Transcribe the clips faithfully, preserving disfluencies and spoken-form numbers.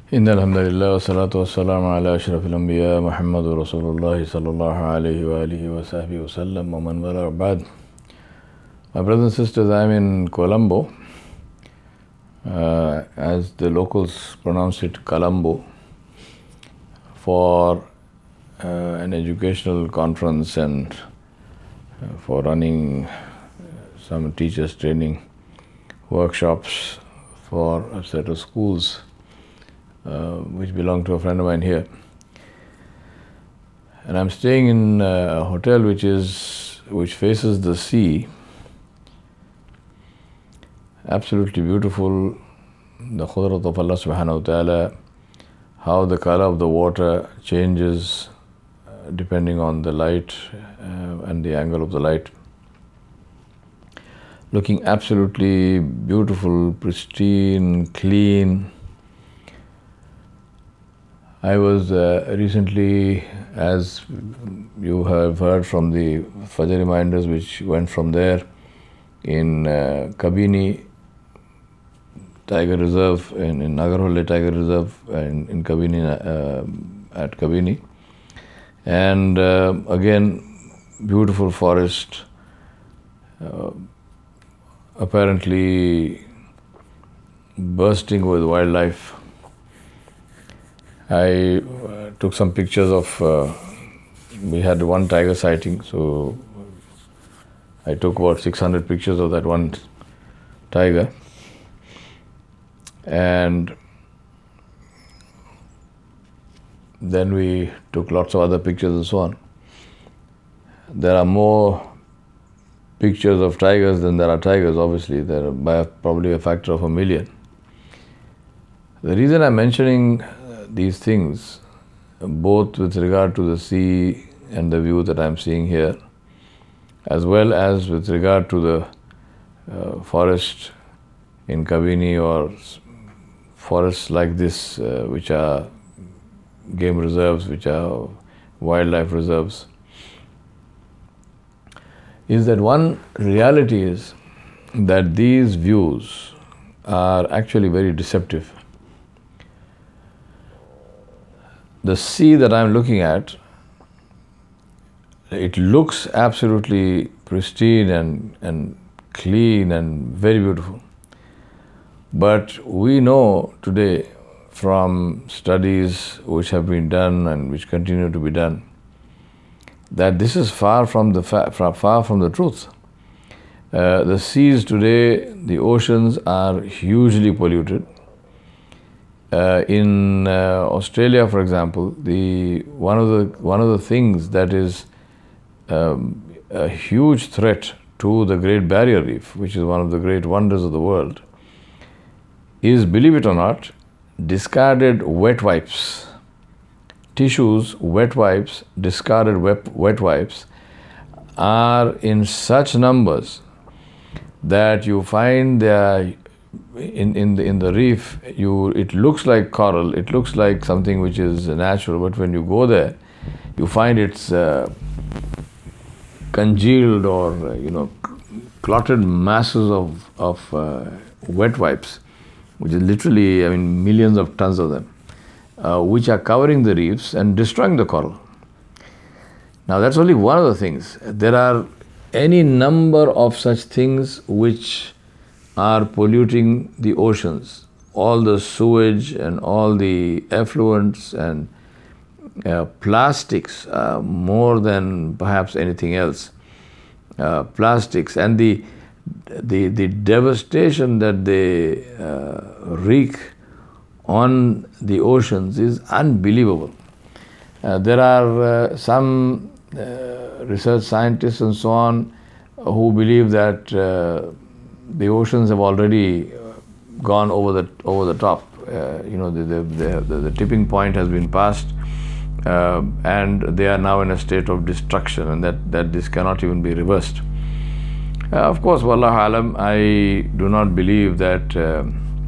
إن الحمد لله والصلاة والسلام على أشرف الأنبياء محمد رسول الله صلى الله عليه وآله وصحبه وسلم ومن والاه بعد. My brothers and sisters, I'm in Colombo, uh, as the locals pronounce it, Colombo, for uh, an educational conference and uh, for running some teachers training workshops for a set of schools uh, which belong to a friend of mine here. And I'm staying in a hotel which is which faces the sea. Absolutely beautiful, the khudrat of Allah subhanahu wa ta'ala, how the color of the water changes uh, depending on the light uh, and the angle of the light. Looking absolutely beautiful, pristine, clean. I was uh, recently, as you have heard from the Fajr reminders which went from there, in uh, Kabini Tiger Reserve, in, in Nagarhole Tiger Reserve, in, in Kabini, uh, at Kabini. And uh, again, beautiful forest, uh, apparently bursting with wildlife. I uh, took some pictures of, uh, we had one tiger sighting, so I took about six hundred pictures of that one tiger. And then we took lots of other pictures and so on. There are more pictures of tigers than there are tigers, obviously. There are by probably a factor of a million. The reason I'm mentioning these things, both with regard to the sea and the view that I'm seeing here, as well as with regard to the uh, forest in Kabini or forests like this, uh, which are game reserves, which are wildlife reserves, is that one reality is that these views are actually very deceptive. The sea that I'm looking at, it looks absolutely pristine and, and clean and very beautiful. But we know today from studies which have been done and which continue to be done, that this is far from the fa- far from the truth. Uh, the seas today, the oceans are hugely polluted. Uh, in uh, Australia, for example, the one of the one of the things that is um, a huge threat to the Great Barrier Reef, which is one of the great wonders of the world, is, believe it or not, discarded wet wipes. Tissues, wet wipes, discarded wet, wet wipes are in such numbers that you find they are in, in, the, in the reef, you it looks like coral, it looks like something which is natural, but when you go there, you find it's uh, congealed or, uh, you know, clotted masses of, of uh, wet wipes, which is literally, I mean, millions of tons of them, uh, which are covering the reefs and destroying the coral. Now, that's only one of the things. There are any number of such things which are polluting the oceans. All the sewage and all the effluents and uh, plastics, uh, more than perhaps anything else. Uh, plastics and the the the devastation that they uh, wreak on the oceans is unbelievable. Uh, there are uh, some uh, research scientists and so on who believe that uh, the oceans have already gone over the over the top. Uh, you know, the the, the the tipping point has been passed, uh, and they are now in a state of destruction, and that that this cannot even be reversed. Uh, of course, wallahu alam, I do not believe that. Uh,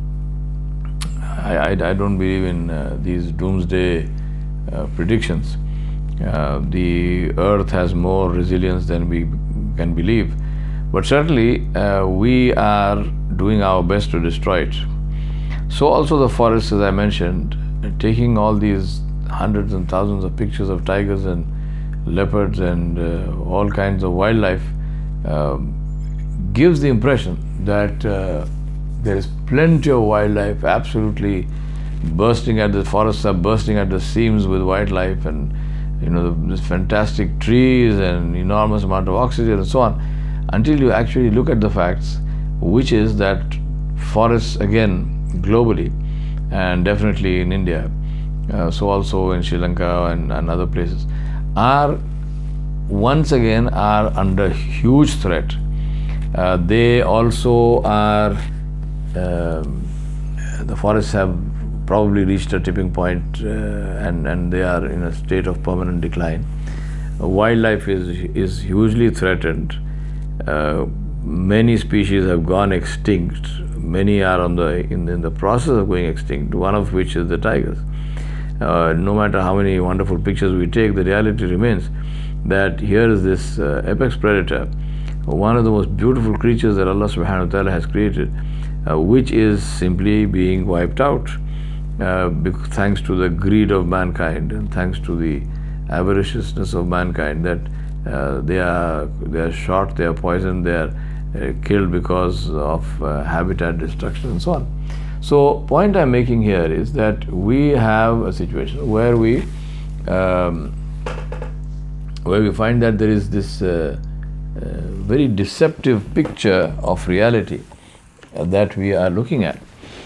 I, I I don't believe in uh, these doomsday uh, predictions. Uh, the earth has more resilience than we can believe. But certainly, uh, we are doing our best to destroy it. So also the forests, as I mentioned, taking all these hundreds and thousands of pictures of tigers and leopards and uh, all kinds of wildlife uh, gives the impression that uh, there is plenty of wildlife, absolutely bursting at the forests are bursting at the seams with wildlife, and you know this fantastic trees and enormous amount of oxygen and so on, until you actually look at the facts, which is that forests, again globally and definitely in India, uh, so also in Sri Lanka and, and other places, are once again are under huge threat. Uh, they also are, um, the forests have probably reached a tipping point, uh, and, and they are in a state of permanent decline. Uh, wildlife is, is hugely threatened. Uh, many species have gone extinct. Many are on the, in, in the process of going extinct, one of which is the tigers. Uh, no matter how many wonderful pictures we take, the reality remains that here is this uh, apex predator, one of the most beautiful creatures that Allah subhanahu wa ta'ala has created, uh, which is simply being wiped out uh, thanks to the greed of mankind and thanks to the avariciousness of mankind, that uh, they are they are shot, they are poisoned, they are uh, killed because of uh, habitat destruction and so on. So point I'm making here is that we have a situation where we um, where we find that there is this uh, uh, very deceptive picture of reality uh, that we are looking at,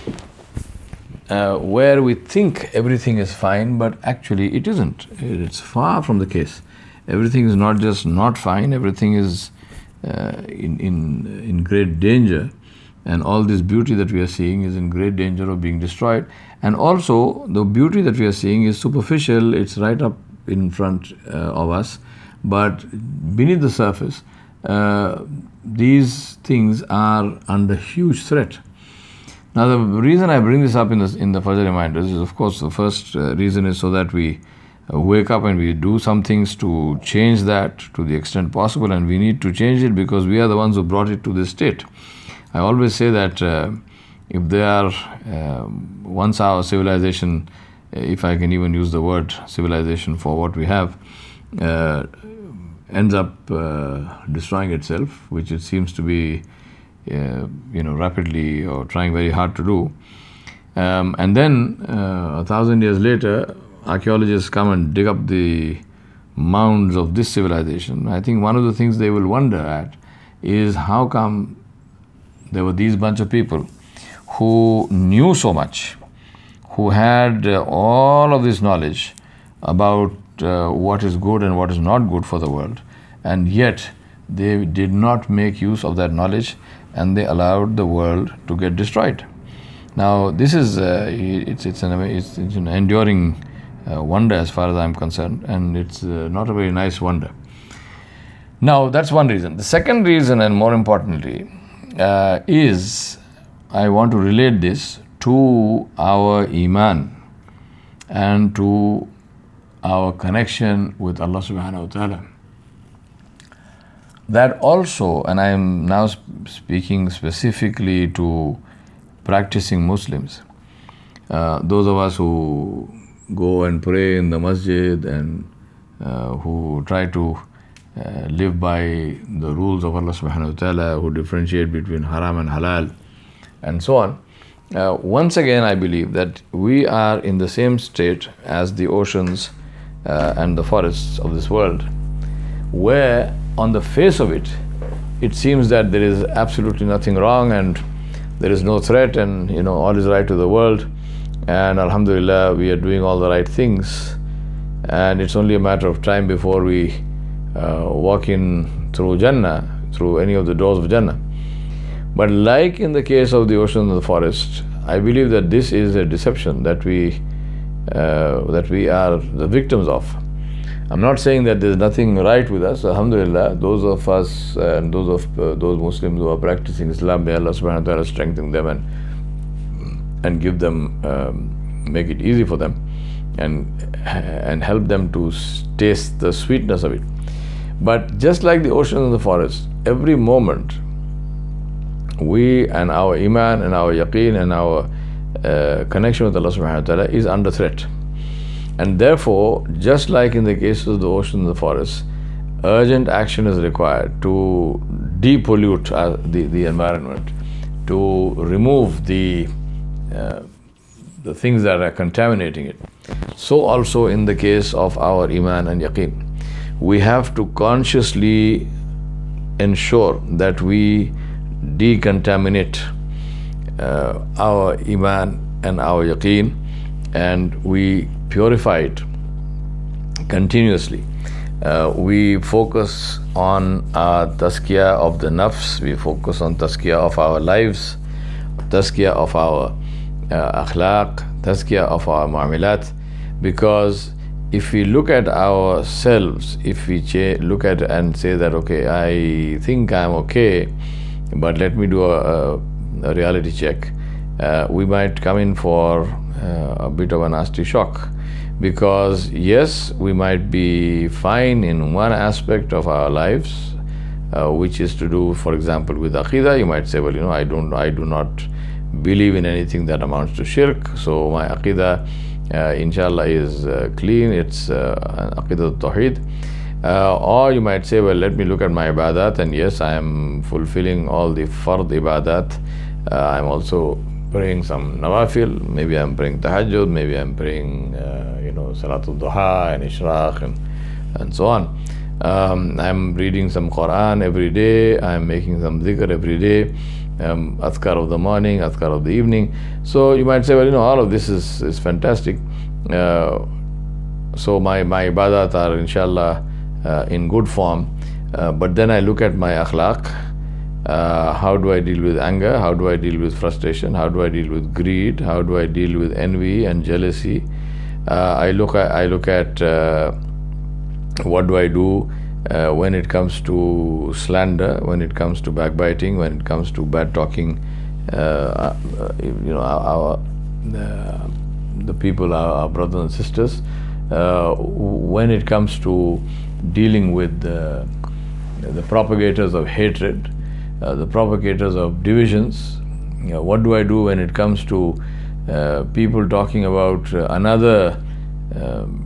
uh, where we think everything is fine, but actually it isn't. It's far from the case. Everything is not just not fine, everything is uh, in, in, in great danger. And all this beauty that we are seeing is in great danger of being destroyed. And also, the beauty that we are seeing is superficial, it's right up in front uh, of us. But beneath the surface, uh, these things are under huge threat. Now, the reason I bring this up in the, in the Fajr reminders is, of course, the first uh, reason is so that we uh, wake up and we do some things to change that to the extent possible. And we need to change it because we are the ones who brought it to this state. I always say that uh, if there are, uh, once our civilization, if I can even use the word civilization for what we have, uh, ends up uh, destroying itself, which it seems to be, uh, you know, rapidly or trying very hard to do. Um, and then uh, a thousand years later, archaeologists come and dig up the mounds of this civilization. I think one of the things they will wonder at is how come there were these bunch of people who knew so much, who had uh, all of this knowledge about uh, what is good and what is not good for the world, and yet they did not make use of that knowledge and they allowed the world to get destroyed. Now, this is uh, it's it's an it's, it's an enduring uh, wonder as far as I'm concerned, and it's uh, not a very nice wonder. Now, that's one reason. The second reason, and more importantly, Uh, is I want to relate this to our Iman and to our connection with Allah subhanahu wa ta'ala. That also, and I am now sp- speaking specifically to practicing Muslims, uh, those of us who go and pray in the masjid and uh, who try to Uh, live by the rules of Allah subhanahu wa ta'ala, who differentiate between haram and halal and so on. Uh, once again, I believe that we are in the same state as the oceans uh, and the forests of this world, where on the face of it, it seems that there is absolutely nothing wrong and there is no threat, and you know all is right to the world, and alhamdulillah we are doing all the right things, and it's only a matter of time before we Uh, walk in through Jannah, through any of the doors of Jannah. But like in the case of the ocean and the forest, I believe that this is a deception that we uh, that we are the victims of. I'm not saying that there's nothing right with us. Alhamdulillah, those of us uh, and those of uh, those Muslims who are practicing Islam, may Allah subhanahu wa ta'ala strengthen them and and give them, um, make it easy for them, and and help them to taste the sweetness of it. But just like the ocean and the forest, every moment we and our iman and our yaqeen and our uh, connection with Allah subhanahu wa ta'ala is under threat. And therefore, just like in the case of the ocean and the forest, urgent action is required to depollute uh, the, the environment, to remove the uh, the things that are contaminating it. So also in the case of our iman and yaqeen, we have to consciously ensure that we decontaminate uh, our iman and our yaqeen, and we purify it continuously. Uh, we focus on our tazkiyah of the nafs, we focus on tazkiyah of our lives, tazkiyah of our uh, akhlaq, tazkiyah of our mu'amilat, because if we look at ourselves, if we cha- look at and say that, okay, I think I'm okay, but let me do a, a reality check, uh, we might come in for uh, a bit of a nasty shock. Because yes, we might be fine in one aspect of our lives, uh, which is to do, for example, with aqidah. You might say, well, you know, I don't, I do not believe in anything that amounts to shirk, so my aqidah, uh, inshallah, is uh, clean. It's uh, aqidah tawheed. Uh, or you might say, well, let me look at my ibadat, and yes, I am fulfilling all the fard ibadat. Uh, I'm also praying some nawafil, maybe I'm praying tahajjud, maybe I'm praying, uh, you know, salatul duha and ishraq and, and so on. Um, I'm reading some Quran every day, I'm making some dhikr every day, um, adhkar of the morning, adhkar of the evening. So you might say, well, you know, all of this is, is fantastic. Uh, so my, my ibadat are inshallah uh, in good form. Uh, but then I look at my akhlaq. Uh, how do I deal with anger? How do I deal with frustration? How do I deal with greed? How do I deal with envy and jealousy? Uh, I look at, I look at uh, what do I do uh, when it comes to slander, when it comes to backbiting, when it comes to bad talking. Uh, uh, you know, our, our uh, the people, our, our brothers and sisters. Uh, when it comes to dealing with the, the propagators of hatred. Uh, the propagators of divisions. You know, what do I do when it comes to uh, people talking about uh, another um,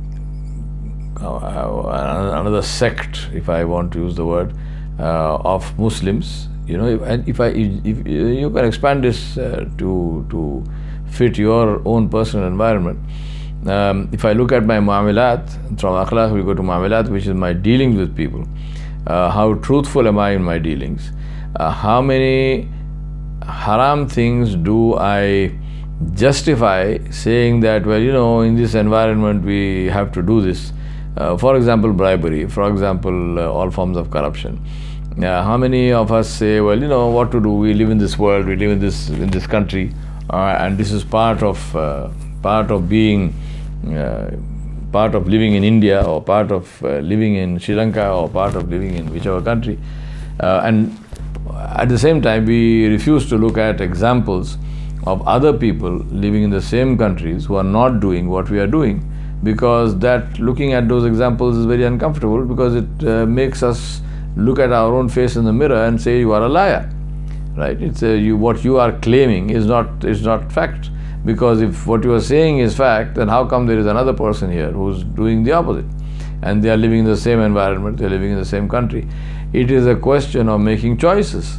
uh, another sect, if I want to use the word, uh, of Muslims? You know, if, and if I if you can expand this uh, to to fit your own personal environment. Um, if I look at my mu'amilat, from akhlaq we go to mu'amilat, which is my dealings with people. Uh, how truthful am I in my dealings? Uh, how many haram things do I justify saying that, well, you know, in this environment we have to do this? Uh, for example, bribery, for example, uh, all forms of corruption. Uh, how many of us say, well, you know, what to do? We live in this world, we live in this in this country, uh, and this is part of uh, part of being uh, part of living in India, or part of uh, living in Sri Lanka, or part of living in whichever country. Uh, and at the same time, we refuse to look at examples of other people living in the same countries who are not doing what we are doing, because that looking at those examples is very uncomfortable, because it uh, makes us look at our own face in the mirror and say, you are a liar, right? It's a, you, what you are claiming is not is not fact. Because if what you are saying is fact, then how come there is another person here who's doing the opposite? And they are living in the same environment, they are living in the same country. It is a question of making choices.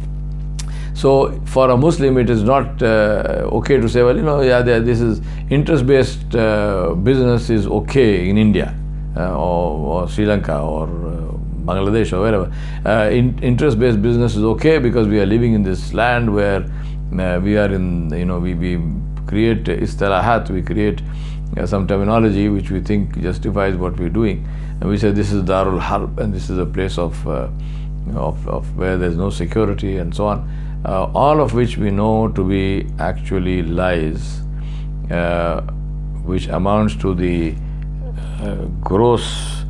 So for a Muslim, it is not uh, okay to say, well, you know, yeah, this is interest-based uh, business is okay in India uh, or, or Sri Lanka or uh, Bangladesh or wherever. Uh, in, interest-based business is okay because we are living in this land where uh, we are in, you know, we, we create istilahat, we create uh, some terminology which we think justifies what we're doing. And we say this is Darul Harb and this is a place of, uh, of, of where there's no security and so on. Uh, all of which we know to be actually lies, uh, which amounts to the uh, gross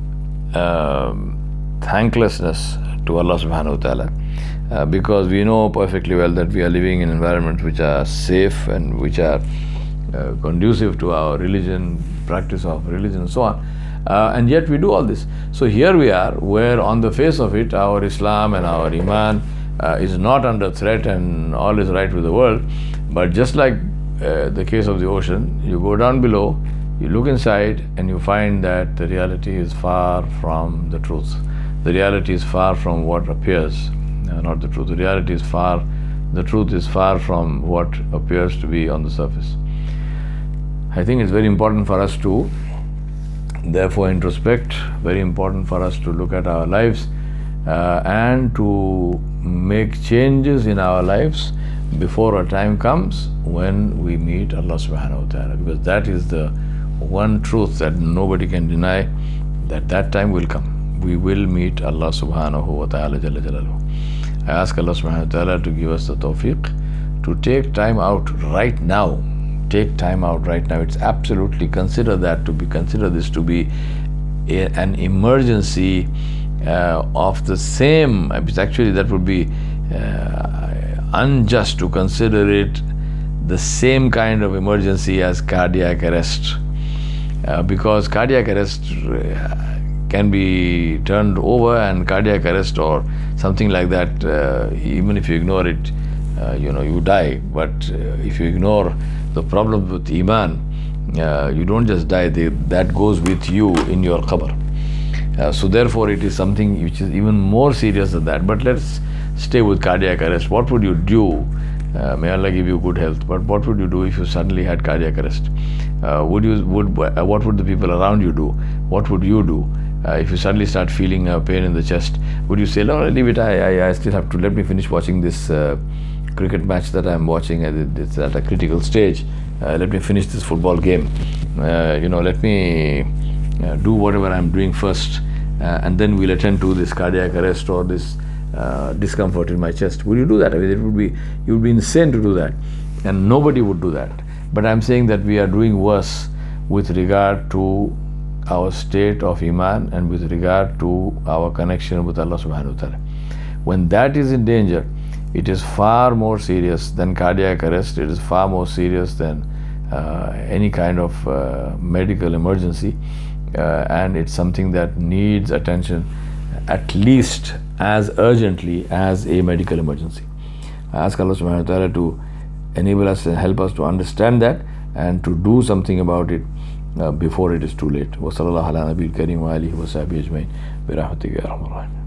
uh, thanklessness to Allah subhanahu wa ta'ala, uh, because we know perfectly well that we are living in environments which are safe and which are uh, conducive to our religion, practice of religion and so on. Uh, and yet we do all this. So here we are, where on the face of it, our Islam and our Iman Uh, is not under threat and all is right with the world, But just like uh, the case of the ocean, you go down below, you look inside, and you find that the reality is far from the truth. The reality is far from what appears, uh, not the truth. The reality is far, the truth is far from what appears to be on the surface. I think it's very important for us to therefore introspect, very important for us to look at our lives uh, and to make changes in our lives before a time comes when we meet Allah subhanahu wa ta'ala, because that is the one truth that nobody can deny, that that time will come. We will meet Allah subhanahu wa ta'ala jalla jalaluhu. I ask Allah subhanahu wa ta'ala to give us the tawfiq to take time out right now. Take time out right now. It's absolutely, consider that to be, consider this to be a, an emergency uh, of the same, it's actually that would be uh, unjust to consider it the same kind of emergency as cardiac arrest, uh, because cardiac arrest uh, can be turned over, and cardiac arrest or something like that, uh, even if you ignore it, uh, you know, you die. But uh, if you ignore the problem with Iman, uh, you don't just die, they, that goes with you in your qabr. Uh, so therefore it is something which is even more serious than that. But let's stay with cardiac arrest. What would you do? Uh, may Allah give you good health, but what would you do if you suddenly had cardiac arrest? Uh, would you would uh, what would the people around you do? What would you do uh, if you suddenly start feeling uh, pain in the chest? Would you say, no, leave it, I, I, I still have to, let me finish watching this uh, cricket match that I'm watching, it's at a critical stage, uh, let me finish this football game, uh, you know, let me uh, do whatever I'm doing first, uh, and then we'll attend to this cardiac arrest or this uh, discomfort in my chest. Would you do that? I mean, it would be, you would be insane to do that, and nobody would do that. But I'm saying that we are doing worse with regard to our state of Iman and with regard to our connection with Allah subhanahu wa ta'ala. When that is in danger, it is far more serious than cardiac arrest. It is far more serious than uh, any kind of uh, medical emergency, uh, and it's something that needs attention at least as urgently as a medical emergency. I ask Allah subhanahu wa ta'ala to enable us and help us to understand that and to do something about it uh, before it is too late. Wa sallallahu ala nabiyil kareem wa alihi wa sahbihi ajmain bi rahmatika ya arhamar rahimin.